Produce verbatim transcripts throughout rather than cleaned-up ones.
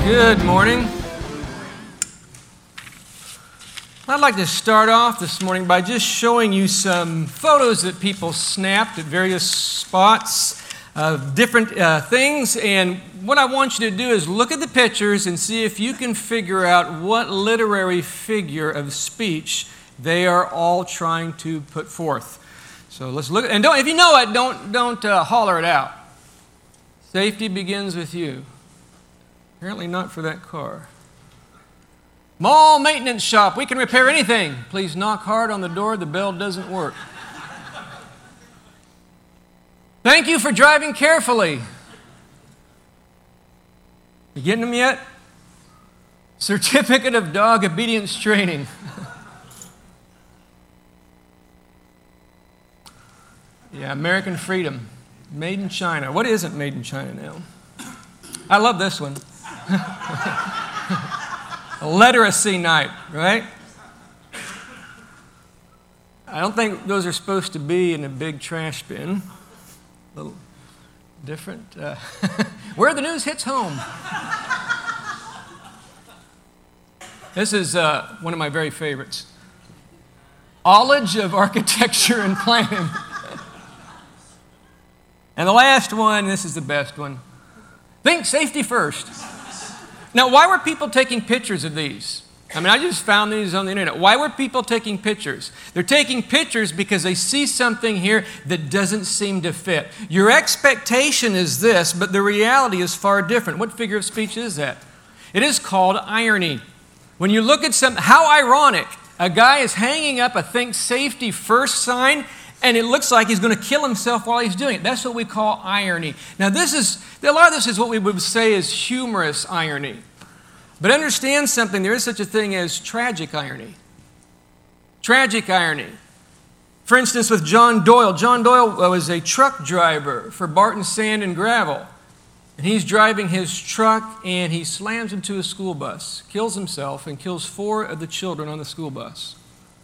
Good morning. I'd like to start off this morning by just showing you some photos that people snapped at various spots of different uh, things. And what I want you to do is look at the pictures and see if you can figure out what literary figure of speech they are all trying to put forth. So let's look. And don't, if you know it, don't, don't uh, holler it out. Safety begins with you. Apparently not for that car. Mall maintenance shop. We can repair anything. Please knock hard on the door. The bell doesn't work. Thank you for driving carefully. You getting them yet? Certificate of dog obedience training. Yeah, American freedom. Made in China. What isn't made in China now? I love this one. Literacy night, right? I don't think those are supposed to be in a big trash bin. A little different. Uh, where the news hits home. This is uh, one of my very favorites. College of Architecture and Planning. And the last one, this is the best one. Think safety first. Now, why were people taking pictures of these? I mean, I just found these on the internet. Why were people taking pictures? They're taking pictures because they see something here that doesn't seem to fit. Your expectation is this, but the reality is far different. What figure of speech is that? It is called irony. When you look at something, how ironic. A guy is hanging up a think safety first sign, and it looks like he's going to kill himself while he's doing it. That's what we call irony. Now, this is, a lot of this is what we would say is humorous irony. But understand something, there is such a thing as tragic irony. Tragic irony. For instance, with John Doyle. John Doyle was a truck driver for Barton Sand and Gravel. And he's driving his truck, and he slams into a school bus, kills himself, and kills four of the children on the school bus.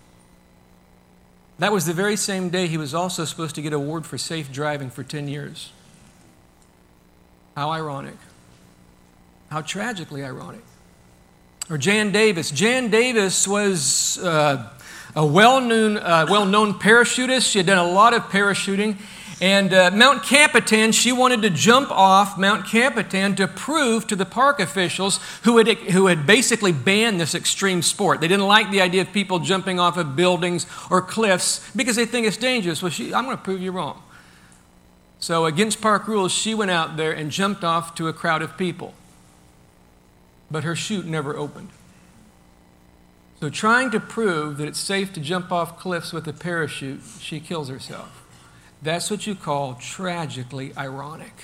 That was the very same day he was also supposed to get an award for safe driving for ten years. How ironic. How tragically ironic. Or Jan Davis. Jan Davis was uh, a well-known, uh, well-known parachutist. She had done a lot of parachuting. And uh, Mount Capitan, she wanted to jump off Mount Capitan to prove to the park officials who had, who had basically banned this extreme sport. They didn't like the idea of people jumping off of buildings or cliffs because they think it's dangerous. Well, she, I'm going to prove you wrong. So against park rules, she went out there and jumped off to a crowd of people. But her chute never opened. So trying to prove that it's safe to jump off cliffs with a parachute, she kills herself. That's what you call tragically ironic.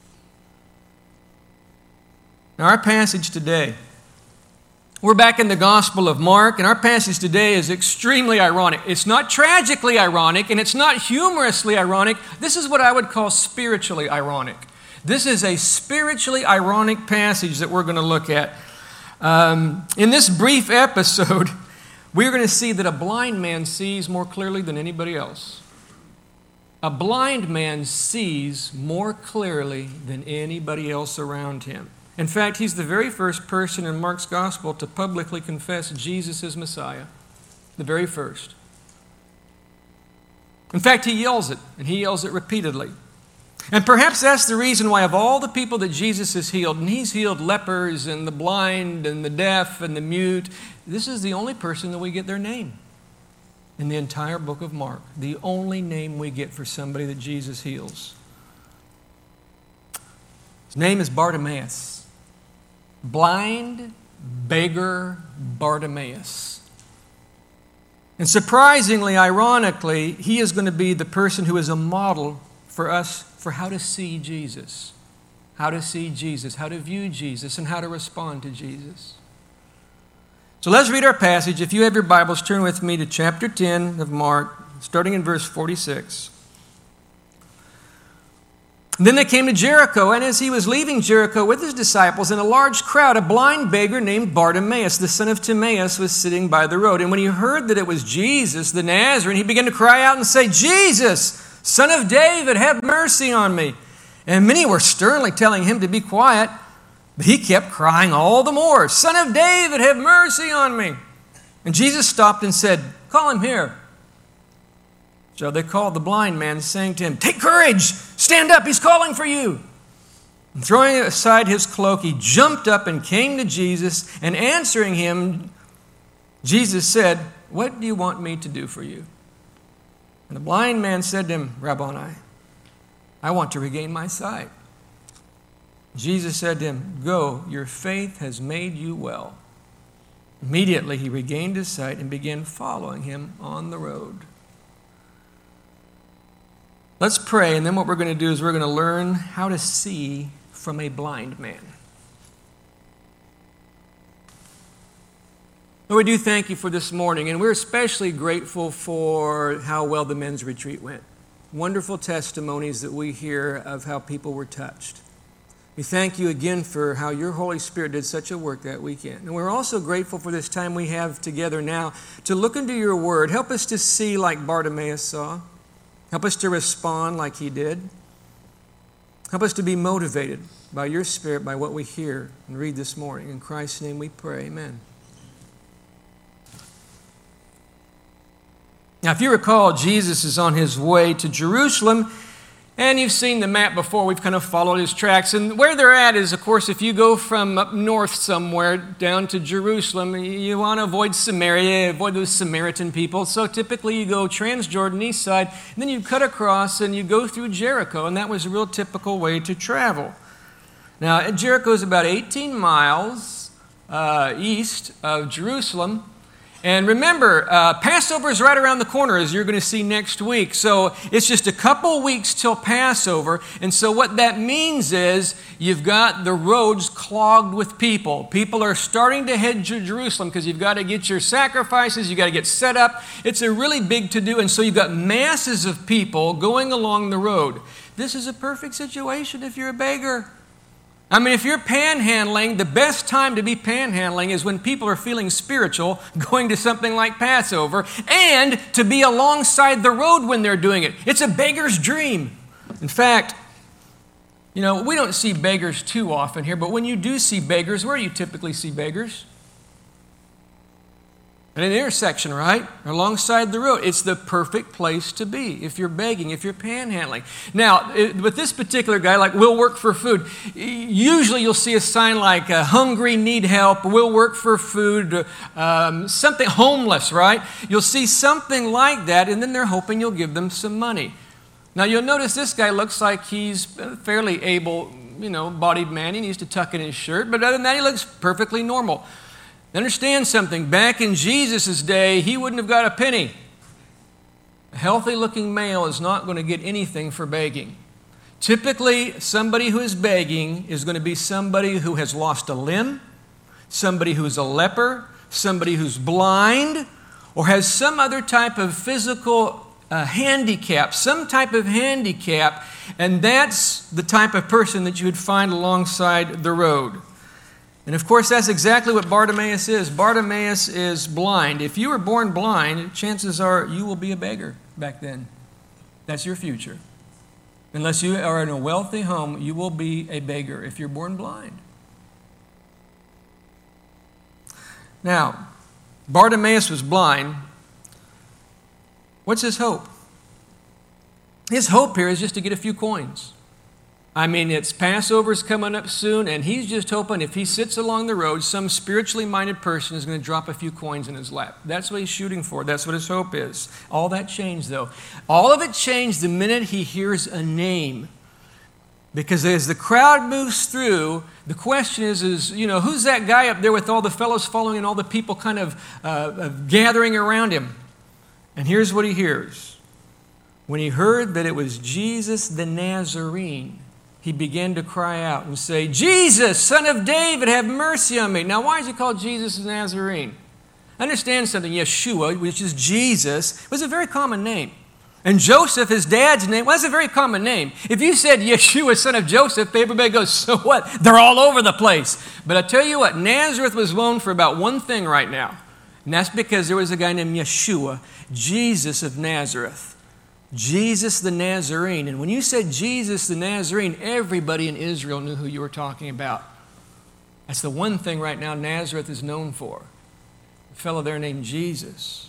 Now, our passage today, we're back in the Gospel of Mark, and our passage today is extremely ironic. It's not tragically ironic, and it's not humorously ironic. This is what I would call spiritually ironic. This is a spiritually ironic passage that we're going to look at. Um, in this brief episode, we're going to see that a blind man sees more clearly than anybody else. A blind man sees more clearly than anybody else around him. In fact, he's the very first person in Mark's gospel to publicly confess Jesus as Messiah. The very first. In fact, he yells it, and he yells it repeatedly. And perhaps that's the reason why of all the people that Jesus has healed, and he's healed lepers and the blind and the deaf and the mute, this is the only person that we get their name. In the entire book of Mark, the only name we get for somebody that Jesus heals. His name is Bartimaeus. Blind beggar Bartimaeus. And surprisingly, ironically, he is going to be the person who is a model for us for how to see Jesus. How to see Jesus, how to view Jesus, and how to respond to Jesus. So let's read our passage. If you have your Bibles, turn with me to chapter ten of Mark, starting in verse forty-six. Then they came to Jericho, and as he was leaving Jericho with his disciples and a large crowd, a blind beggar named Bartimaeus, the son of Timaeus, was sitting by the road. And when he heard that it was Jesus, the Nazarene, he began to cry out and say, "Jesus, Son of David, have mercy on me." And many were sternly telling him to be quiet. But he kept crying all the more, "Son of David, have mercy on me." And Jesus stopped and said, "Call him here." So they called the blind man, saying to him, "Take courage, stand up, he's calling for you." And throwing aside his cloak, he jumped up and came to Jesus, and answering him, Jesus said, "What do you want me to do for you?" And the blind man said to him, "Rabboni, I want to regain my sight." Jesus said to him, "Go, your faith has made you well." Immediately he regained his sight and began following him on the road. Let's pray, and then what we're going to do is we're going to learn how to see from a blind man. Lord, we do thank you for this morning, and we're especially grateful for how well the men's retreat went. Wonderful testimonies that we hear of how people were touched. We thank you again for how your Holy Spirit did such a work that weekend. And we're also grateful for this time we have together now to look into your word. Help us to see like Bartimaeus saw. Help us to respond like he did. Help us to be motivated by your Spirit, by what we hear and read this morning. In Christ's name we pray, amen. Now, if you recall, Jesus is on his way to Jerusalem, and you've seen the map before. We've kind of followed his tracks. And where they're at is, of course, if you go from up north somewhere down to Jerusalem, you want to avoid Samaria, avoid those Samaritan people. So typically you go Transjordan east side, and then you cut across and you go through Jericho. And that was a real typical way to travel. Now, Jericho is about eighteen miles uh, east of Jerusalem. And remember, uh, Passover is right around the corner, as you're going to see next week. So it's just a couple weeks till Passover. And so what that means is you've got the roads clogged with people. People are starting to head to Jerusalem because you've got to get your sacrifices, you've got to get set up. It's a really big to-do. And so you've got masses of people going along the road. This is a perfect situation if you're a beggar. I mean, if you're panhandling, the best time to be panhandling is when people are feeling spiritual, going to something like Passover, and to be alongside the road when they're doing it. It's a beggar's dream. In fact, you know, we don't see beggars too often here, but when you do see beggars, where do you typically see beggars? At an intersection, right? Alongside the road. It's the perfect place to be if you're begging, if you're panhandling. Now, with this particular guy, like, we'll work for food. Usually you'll see a sign like, uh, hungry, need help, we'll work for food, um, something homeless, right? You'll see something like that, and then they're hoping you'll give them some money. Now, you'll notice this guy looks like he's a fairly able, you know, bodied man. He needs to tuck in his shirt, but other than that, he looks perfectly normal. Understand something. Back in Jesus' day, he wouldn't have got a penny. A healthy-looking male is not going to get anything for begging. Typically, somebody who is begging is going to be somebody who has lost a limb, somebody who's a leper, somebody who's blind, or has some other type of physical uh, handicap, some type of handicap, and that's the type of person that you would find alongside the road. And of course, that's exactly what Bartimaeus is. Bartimaeus is blind. If you were born blind, chances are you will be a beggar back then. That's your future. Unless you are in a wealthy home, you will be a beggar if you're born blind. Now, Bartimaeus was blind. What's his hope? His hope here is just to get a few coins. I mean, it's Passover's coming up soon, and he's just hoping if he sits along the road, some spiritually minded person is going to drop a few coins in his lap. That's what he's shooting for. That's what his hope is. All that changed, though. All of it changed the minute he hears a name. Because as the crowd moves through, the question is, is, you know, who's that guy up there with all the fellows following and all the people kind of uh, gathering around him? And here's what he hears. When he heard that it was Jesus the Nazarene, he began to cry out and say, "Jesus, Son of David, have mercy on me." Now, why is he called Jesus the Nazarene? Understand something. Yeshua, which is Jesus, was a very common name. And Joseph, his dad's name, was a very common name. If you said Yeshua, son of Joseph, everybody goes, so what? They're all over the place. But I tell you what, Nazareth was known for about one thing right now. And that's because there was a guy named Yeshua, Jesus of Nazareth. Jesus the Nazarene. And when you said Jesus the Nazarene, everybody in Israel knew who you were talking about. That's the one thing right now Nazareth is known for. A fellow there named Jesus.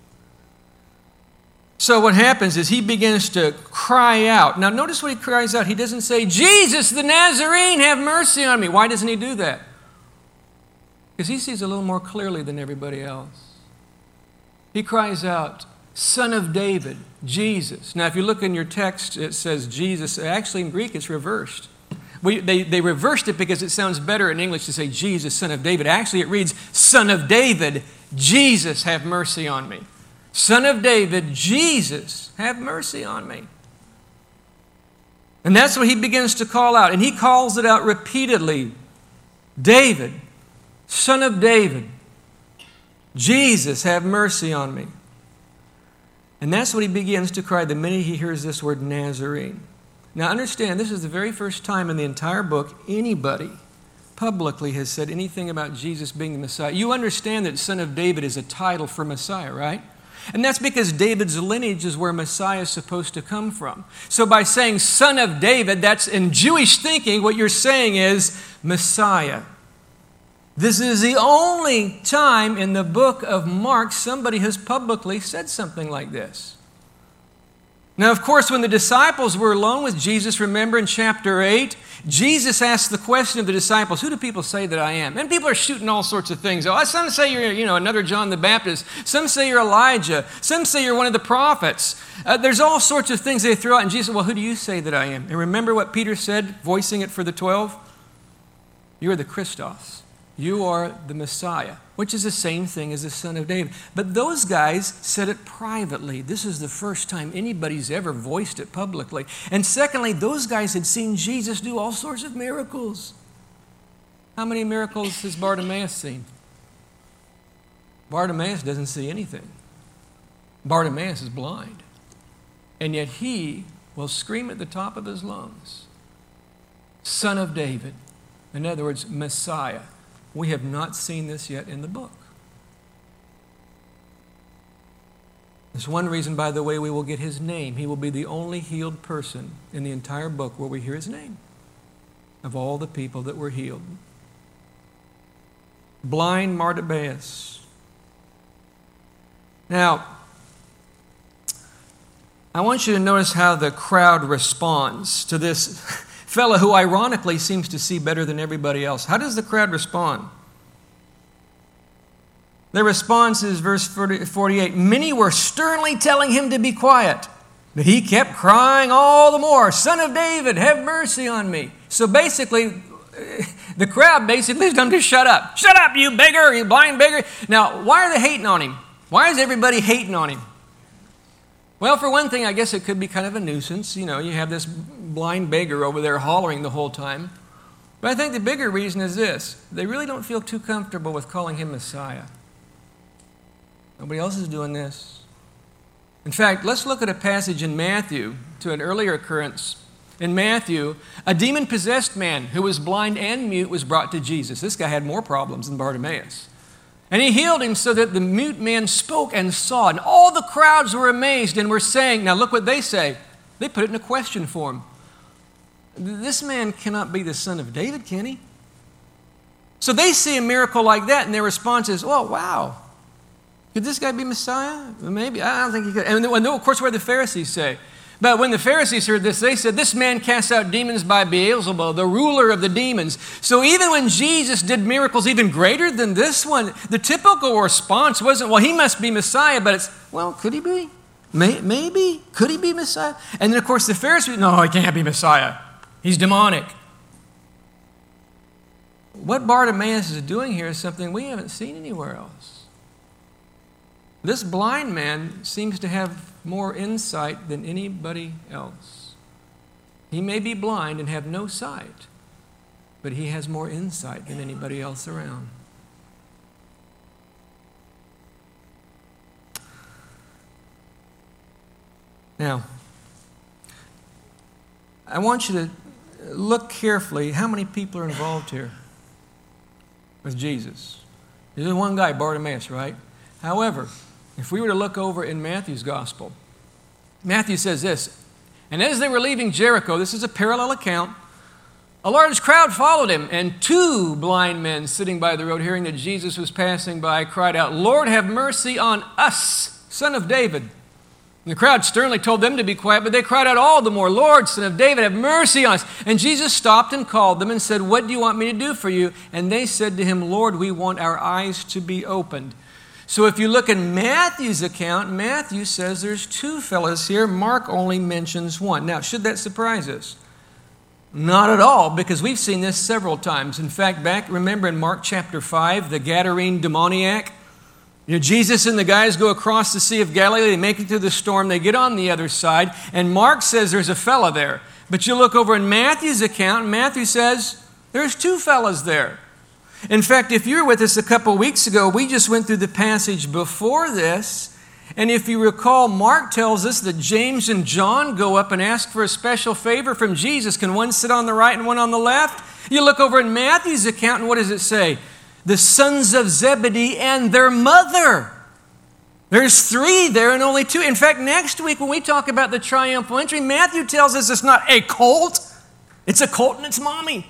So what happens is he begins to cry out. Now notice what he cries out. He doesn't say, Jesus the Nazarene, have mercy on me. Why doesn't he do that? Because he sees a little more clearly than everybody else. He cries out, Son of David, Jesus. Now if you look in your text, it says Jesus. Actually in Greek it's reversed. We, they, they reversed it because it sounds better in English to say Jesus, Son of David. Actually it reads, Son of David, Jesus, have mercy on me. Son of David, Jesus, have mercy on me. And that's what he begins to call out. And he calls it out repeatedly. David, Son of David, Jesus, have mercy on me. And that's what he begins to cry the minute he hears this word Nazarene. Now understand, this is the very first time in the entire book anybody publicly has said anything about Jesus being the Messiah. You understand that Son of David is a title for Messiah, right? And that's because David's lineage is where Messiah is supposed to come from. So by saying Son of David, that's in Jewish thinking, what you're saying is Messiah. This is the only time in the book of Mark somebody has publicly said something like this. Now, of course, when the disciples were alone with Jesus, remember in chapter eight, Jesus asked the question of the disciples, who do people say that I am? And people are shooting all sorts of things. Oh, some say you're, you know, another John the Baptist. Some say you're Elijah. Some say you're one of the prophets. Uh, there's all sorts of things they throw out. And Jesus said, well, who do you say that I am? And remember what Peter said, voicing it for the twelve? You are the Christos. You are the Messiah, which is the same thing as the Son of David. But those guys said it privately. This is the first time anybody's ever voiced it publicly. And secondly, those guys had seen Jesus do all sorts of miracles. How many miracles has Bartimaeus seen? Bartimaeus doesn't see anything. Bartimaeus is blind. And yet he will scream at the top of his lungs, Son of David. In other words, Messiah. We have not seen this yet in the book. There's one reason, by the way, we will get his name. He will be the only healed person in the entire book where we hear his name of all the people that were healed. Blind Bartimaeus. Now, I want you to notice how the crowd responds to this fellow who ironically seems to see better than everybody else. How does the crowd respond? Their response is verse forty-eight. Many were sternly telling him to be quiet, but he kept crying all the more, Son of David, have mercy on me. So basically, the crowd basically is telling him to shut up. Shut up, you beggar, you blind beggar. Now, why are they hating on him? Why is everybody hating on him? Well, for one thing, I guess it could be kind of a nuisance. You know, you have this blind beggar over there hollering the whole time. But I think the bigger reason is this. They really don't feel too comfortable with calling him Messiah. Nobody else is doing this. In fact, let's look at a passage in Matthew to an earlier occurrence. In Matthew, a demon-possessed man who was blind and mute was brought to Jesus. This guy had more problems than Bartimaeus. And he healed him so that the mute man spoke and saw. And all the crowds were amazed and were saying, now look what they say. They put it in a question form. This man cannot be the Son of David, can he? So they see a miracle like that and their response is, oh, wow. Could this guy be Messiah? Maybe. I don't think he could. And of course, what did the Pharisees say? But when the Pharisees heard this, they said, this man casts out demons by Beelzebub, the ruler of the demons. So even when Jesus did miracles even greater than this one, the typical response wasn't, well, he must be Messiah, but it's, well, could he be? May, maybe. Could he be Messiah? And then, of course, the Pharisees, no, he can't be Messiah. He's demonic. What Bartimaeus is doing here is something we haven't seen anywhere else. This blind man seems to have more insight than anybody else. He may be blind and have no sight, but he has more insight than anybody else around. Now, I want you to look carefully. How many people are involved here with Jesus? There's one guy, Bartimaeus, right? However, if we were to look over in Matthew's gospel, Matthew says this, and as they were leaving Jericho, this is a parallel account, A large crowd followed him, and two blind men sitting by the road, hearing that Jesus was passing by, cried out, "Lord, have mercy on us, Son of David." And the crowd sternly told them to be quiet, but they cried out all the more, "Lord, Son of David, have mercy on us." And Jesus stopped and called them and said, "What do you want me to do for you?" And they said to him, "Lord, we want our eyes to be opened." So if you look at Matthew's account, Matthew says there's two fellows here. Mark only mentions one. Now, should that surprise us? Not at all, because we've seen this several times. In fact, back, remember in Mark chapter five, the Gadarene demoniac? You know, Jesus and the guys go across the Sea of Galilee, they make it through the storm, they get on the other side, and Mark says there's a fella there. But you look over in Matthew's account, and Matthew says there's two fellas there. In fact, if you were with us a couple weeks ago, we just went through the passage before this, and if you recall, Mark tells us that James and John go up and ask for a special favor from Jesus. Can one sit on the right and one on the left? You look over in Matthew's account, and what does it say? The sons of Zebedee and their mother. There's three there and only two. In fact, next week when we talk about the triumphal entry, Matthew tells us it's not a colt, it's a colt and its mommy.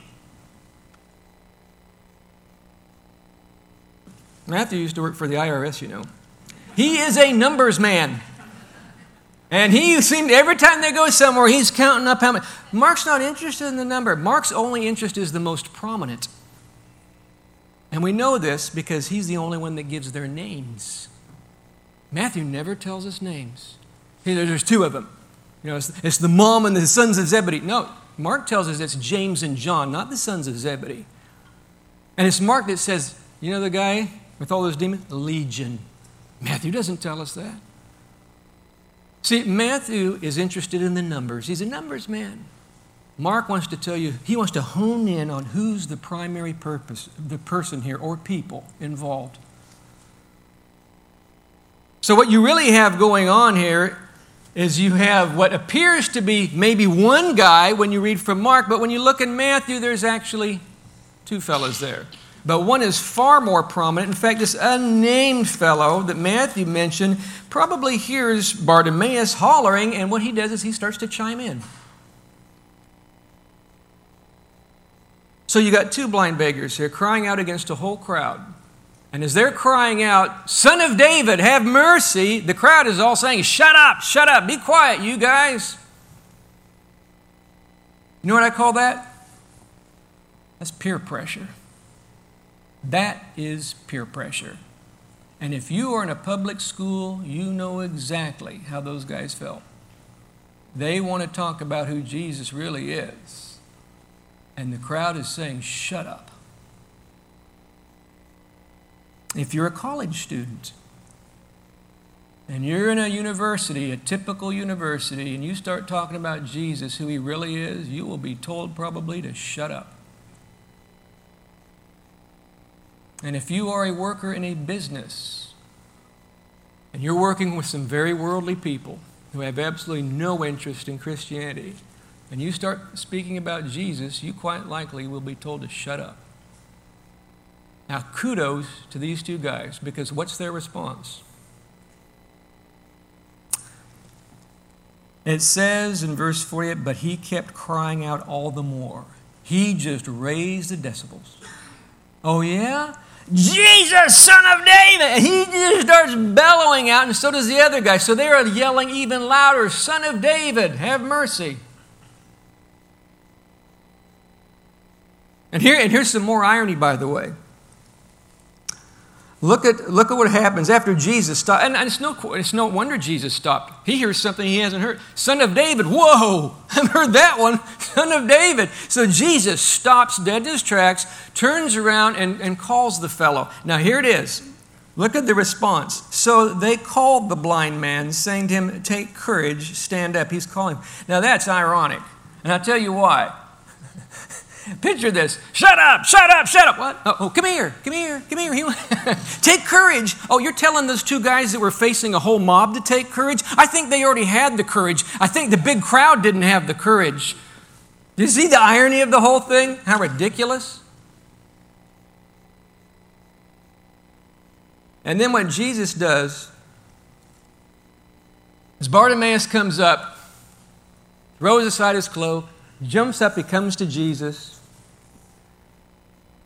Matthew used to work for the I R S, you know. He is a numbers man. And he seemed, every time they go somewhere, he's counting up how many. Mark's not interested in the number. Mark's only interest is the most prominent. And we know this because he's the only one that gives their names. Matthew never tells us names. There's two of them. You know, it's, it's the mom and the sons of Zebedee. No, Mark tells us it's James and John, not the sons of Zebedee. And it's Mark that says, you know the guy with all those demons? Legion. Matthew doesn't tell us that. See, Matthew is interested in the numbers. He's a numbers man. Mark wants to tell you, he wants to hone in on who's the primary purpose, the person here or people involved. So what you really have going on here is you have what appears to be maybe one guy when you read from Mark, but when you look in Matthew, there's actually two fellows there. But one is far more prominent. In fact, this unnamed fellow that Matthew mentioned probably hears Bartimaeus hollering, and what he does is he starts to chime in. So you got two blind beggars here crying out against a whole crowd. And as they're crying out, "Son of David, have mercy," the crowd is all saying, "Shut up, shut up, be quiet, you guys." You know what I call that? That's peer pressure. That is peer pressure. And if you are in a public school, you know exactly how those guys felt. They want to talk about who Jesus really is. And the crowd is saying, "Shut up." If you're a college student and you're in a university, a typical university, and you start talking about Jesus, who he really is, you will be told probably to shut up. And if you are a worker in a business and you're working with some very worldly people who have absolutely no interest in Christianity, and you start speaking about Jesus, you quite likely will be told to shut up. Now, kudos to these two guys, because what's their response? It says in verse forty-eight, but he kept crying out all the more. He just raised the decibels. Oh, yeah? Jesus, Son of David! And he just starts bellowing out, and so does the other guy. So they are yelling even louder, "Son of David, have mercy." And here, and here's some more irony, by the way. Look at, look at what happens after Jesus stopped. And, and it's, no, it's no wonder Jesus stopped. He hears something he hasn't heard. "Son of David," whoa, I've heard that one. "Son of David." So Jesus stops dead in his tracks, turns around and, and calls the fellow. Now here it is. Look at the response. So they called the blind man, saying to him, "Take courage, stand up." He's calling. Now that's ironic. And I'll tell you why. Picture this. "Shut up, shut up, shut up." What? Oh, oh come here, come here, come here. Take courage. Oh, you're telling those two guys that were facing a whole mob to take courage? I think they already had the courage. I think the big crowd didn't have the courage. Do you see the irony of the whole thing? How ridiculous. And then what Jesus does is Bartimaeus comes up, throws aside his cloak, jumps up, he comes to Jesus.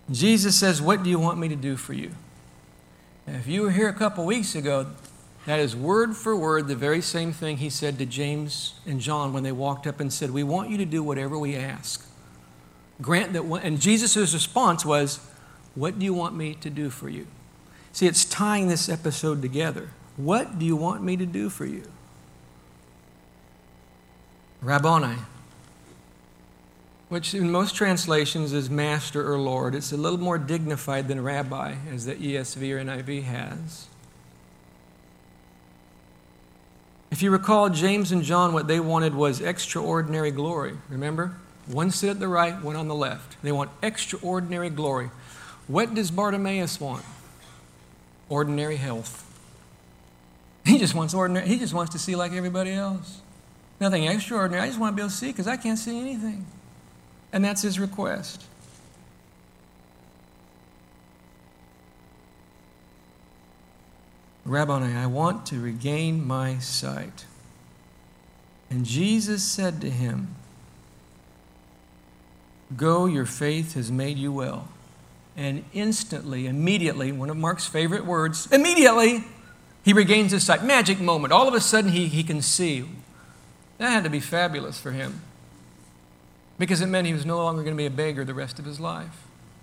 Jesus says, what do you want me to do for you? And if you were here a couple weeks ago, that is word for word the very same thing he said to James and John when they walked up and said, we want you to do whatever we ask. Grant that, and Jesus' response was, what do you want me to do for you? See, it's tying this episode together. What do you want me to do for you? Rabboni, which in most translations is master or Lord. It's a little more dignified than rabbi, as the E S V or N I V has. If you recall, James and John, what they wanted was extraordinary glory. Remember? One sit at the right, one on the left. They want extraordinary glory. What does Bartimaeus want? Ordinary health. He just wants ordinary. He just wants to see like everybody else. Nothing extraordinary. I just want to be able to see because I can't see anything. And that's his request. Rabboni, I want to regain my sight. And Jesus said to him, go, your faith has made you well. And instantly, immediately, one of Mark's favorite words, immediately, he regains his sight. Magic moment. All of a sudden, he, he can see. That had to be fabulous for him, because it meant he was no longer going to be a beggar the rest of his life.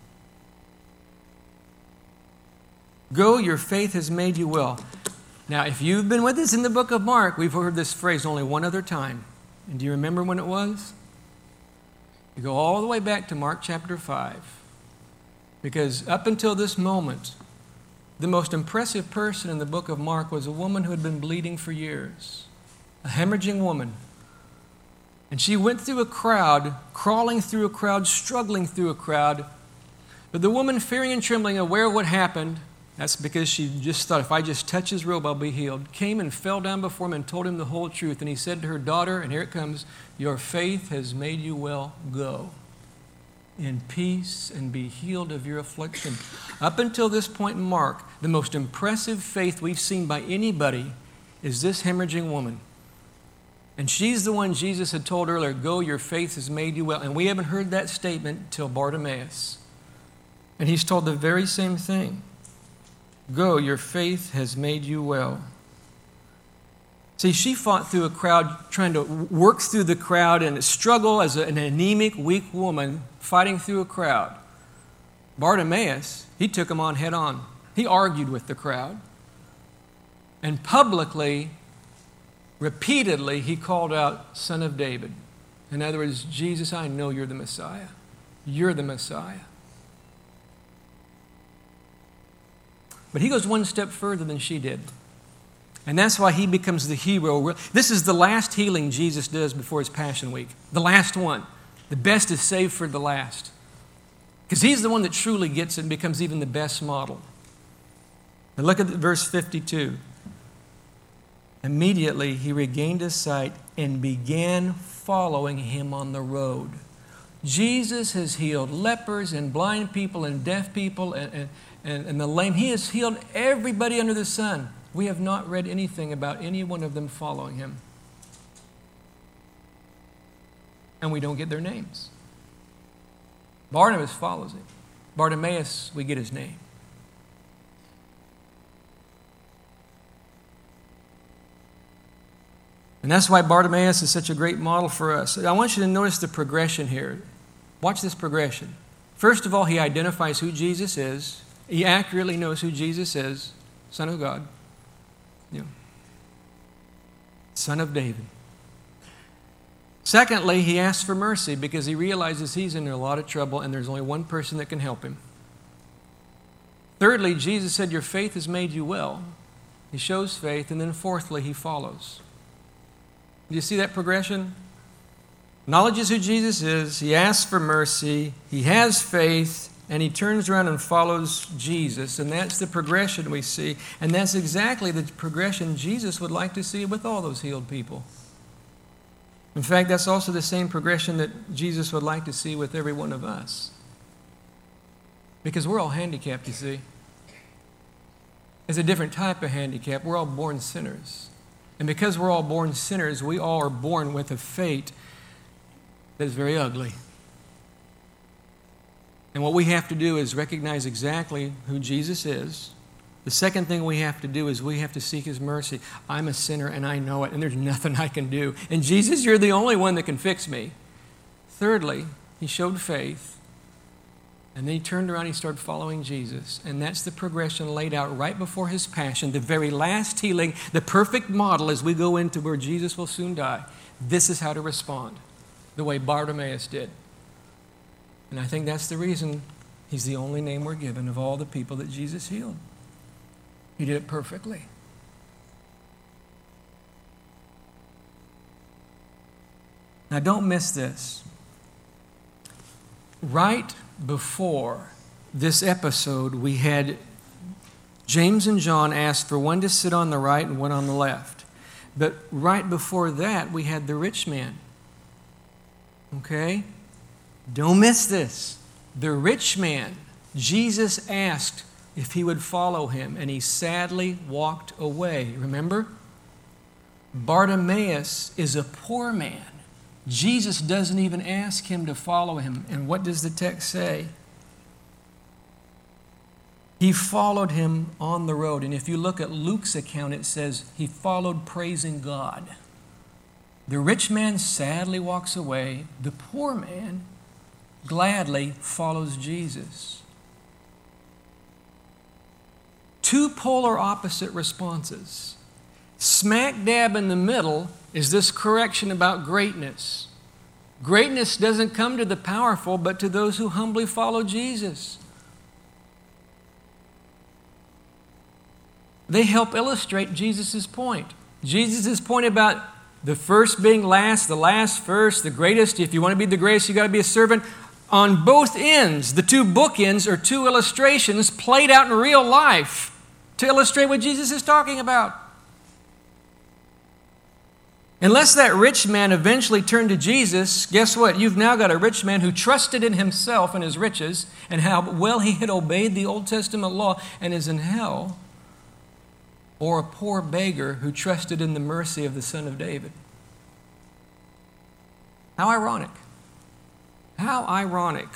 Go, your faith has made you well. Now, if you've been with us in the book of Mark, we've heard this phrase only one other time. And do you remember when it was? You go all the way back to Mark chapter five. Because up until this moment, the most impressive person in the book of Mark was a woman who had been bleeding for years. A hemorrhaging woman. And she went through a crowd, crawling through a crowd, struggling through a crowd. But the woman, fearing and trembling, aware of what happened, that's because she just thought, if I just touch his robe, I'll be healed, came and fell down before him and told him the whole truth. And he said to her, daughter, and here it comes, your faith has made you well. Go in peace and be healed of your affliction. Up until this point in Mark, the most impressive faith we've seen by anybody is this hemorrhaging woman. And she's the one Jesus had told earlier, go, your faith has made you well. And we haven't heard that statement till Bartimaeus. And he's told the very same thing. Go, your faith has made you well. See, she fought through a crowd, trying to work through the crowd and struggle as an anemic, weak woman fighting through a crowd. Bartimaeus, he took him on head on. He argued with the crowd. And publicly, repeatedly, he called out, Son of David. In other words, Jesus, I know you're the Messiah. You're the Messiah. But he goes one step further than she did. And that's why he becomes the hero. This is the last healing Jesus does before his Passion Week. The last one. The best is saved for the last. Because he's the one that truly gets it and becomes even the best model. Now look at verse fifty-two. Immediately he regained his sight and began following him on the road. Jesus has healed lepers and blind people and deaf people and, and, and, and the lame. He has healed everybody under the sun. We have not read anything about any one of them following him. And we don't get their names. Barnabas follows him. Bartimaeus, we get his name. And that's why Bartimaeus is such a great model for us. I want you to notice the progression here. Watch this progression. First of all, he identifies who Jesus is. He accurately knows who Jesus is, Son of God. You know, Son of David. Secondly, he asks for mercy because he realizes he's in a lot of trouble and there's only one person that can help him. Thirdly, Jesus said, your faith has made you well. He shows faith. And then fourthly, he follows. Do you see that progression? Acknowledges who Jesus is. He asks for mercy. He has faith. And he turns around and follows Jesus. And that's the progression we see. And that's exactly the progression Jesus would like to see with all those healed people. In fact, that's also the same progression that Jesus would like to see with every one of us. Because we're all handicapped, you see. It's a different type of handicap. We're all born sinners. And because we're all born sinners, we all are born with a fate that is very ugly. And what we have to do is recognize exactly who Jesus is. The second thing we have to do is we have to seek His mercy. I'm a sinner and I know it, and there's nothing I can do. And Jesus, you're the only one that can fix me. Thirdly, He showed faith. And then He turned around and He started following Jesus. And that's the progression laid out right before His passion, the very last healing, the perfect model as we go into where Jesus will soon die. This is how to respond, the way Bartimaeus did. And I think that's the reason He's the only name we're given of all the people that Jesus healed. He did it perfectly. Now don't miss this. Right before this episode, we had James and John ask for one to sit on the right and one on the left. But right before that, we had the rich man. Okay? Don't miss this. The rich man, Jesus asked if he would follow him, and he sadly walked away. Remember? Bartimaeus is a poor man. Jesus doesn't even ask him to follow him. And what does the text say? He followed him on the road. And if you look at Luke's account, it says he followed praising God. The rich man sadly walks away. The poor man gladly follows Jesus. Two polar opposite responses. Smack dab in the middle is this correction about greatness. Greatness doesn't come to the powerful, but to those who humbly follow Jesus. They help illustrate Jesus' point. Jesus' point about the first being last, the last first, the greatest. If you want to be the greatest, you've got to be a servant. On both ends, the two bookends are two illustrations played out in real life to illustrate what Jesus is talking about. Unless that rich man eventually turned to Jesus, guess what? You've now got a rich man who trusted in himself and his riches and how well he had obeyed the Old Testament law and is in hell. Or a poor beggar who trusted in the mercy of the Son of David. How ironic. How ironic.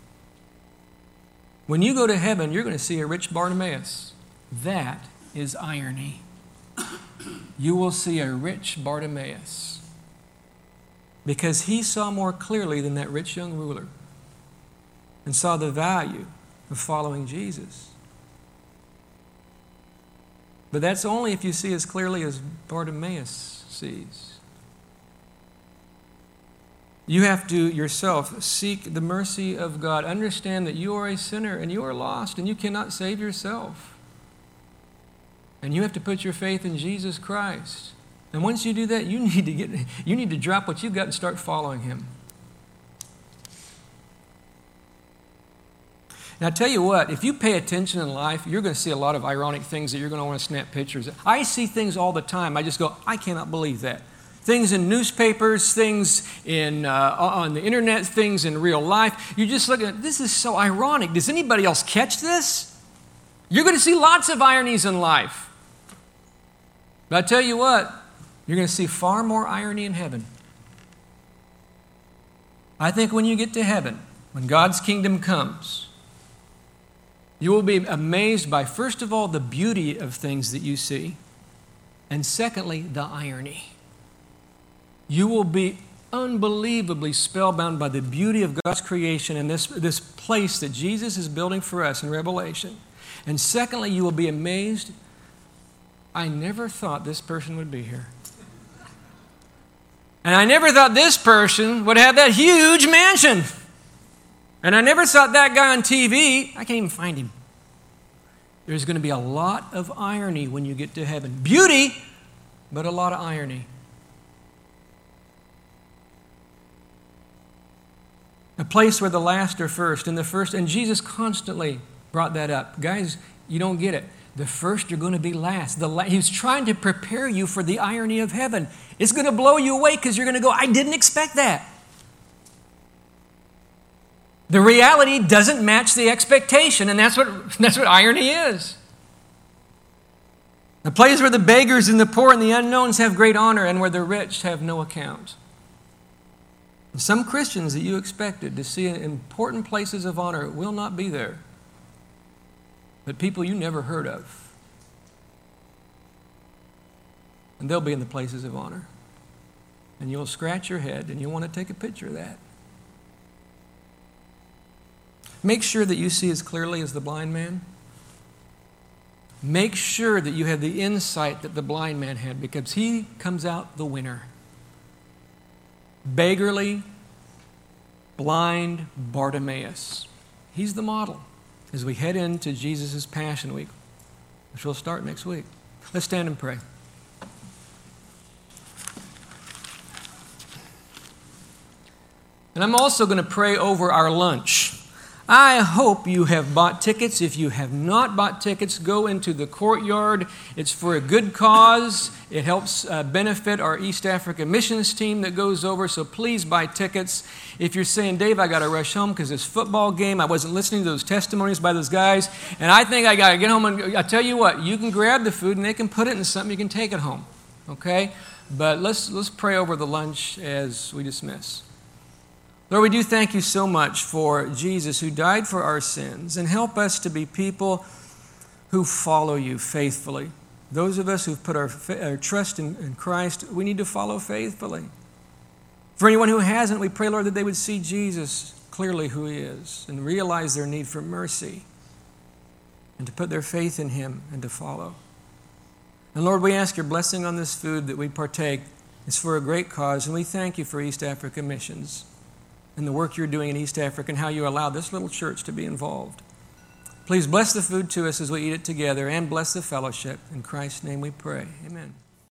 When you go to heaven, you're going to see a rich Bartimaeus. That is irony. You will see a rich Bartimaeus because he saw more clearly than that rich young ruler and saw the value of following Jesus. But that's only if you see as clearly as Bartimaeus sees. You have to yourself seek the mercy of God. Understand that you are a sinner and you are lost and you cannot save yourself. And you have to put your faith in Jesus Christ. And once you do that, you need to get you need to drop what you've got and start following Him. Now, I tell you what, if you pay attention in life, you're going to see a lot of ironic things that you're going to want to snap pictures of. I see things all the time. I just go, I cannot believe that. Things in newspapers, things in uh, on the internet, things in real life. You just look at, this is so ironic. Does anybody else catch this? You're going to see lots of ironies in life. But I tell you what, you're going to see far more irony in heaven. I think when you get to heaven, when God's kingdom comes, you will be amazed by, first of all, the beauty of things that you see, and secondly, the irony. You will be unbelievably spellbound by the beauty of God's creation and this, this place that Jesus is building for us in Revelation. And secondly, you will be amazed, I never thought this person would be here. And I never thought this person would have that huge mansion. And I never thought that guy on T V, I can't even find him. There's going to be a lot of irony when you get to heaven. Beauty, but a lot of irony. A place where the last are first, and the first, and Jesus constantly brought that up. Guys, you don't get it. The first are going to be last. The la- He's trying to prepare you for the irony of heaven. It's going to blow you away because you're going to go, I didn't expect that. The reality doesn't match the expectation, and that's what, that's what irony is. The place where the beggars and the poor and the unknowns have great honor and where the rich have no account. Some Christians that you expected to see in important places of honor will not be there, but people you never heard of. And they'll be in the places of honor. And you'll scratch your head and you'll want to take a picture of that. Make sure that you see as clearly as the blind man. Make sure that you have the insight that the blind man had, because he comes out the winner. Beggarly, blind Bartimaeus. He's the model as we head into Jesus' Passion Week, which will start next week. Let's stand and pray. And I'm also going to pray over our lunch. I hope you have bought tickets. If you have not bought tickets, go into the courtyard. It's for a good cause. It helps uh, benefit our East Africa missions team that goes over, so please buy tickets. If you're saying, Dave, I got to rush home because this football game, I wasn't listening to those testimonies by those guys, and I think I got to get home. And I tell you what, you can grab the food and they can put it in something, you can take it home, okay? But let's, let's pray over the lunch as we dismiss. Lord, we do thank you so much for Jesus who died for our sins, and help us to be people who follow you faithfully. Those of us who've put our, our trust in, in Christ, we need to follow faithfully. For anyone who hasn't, we pray, Lord, that they would see Jesus clearly who he is and realize their need for mercy and to put their faith in him and to follow. And Lord, we ask your blessing on this food that we partake. It's for a great cause, and we thank you for East Africa Missions and the work you're doing in East Africa and how you allow this little church to be involved. Please bless the food to us as we eat it together, and bless the fellowship. In Christ's name we pray. Amen.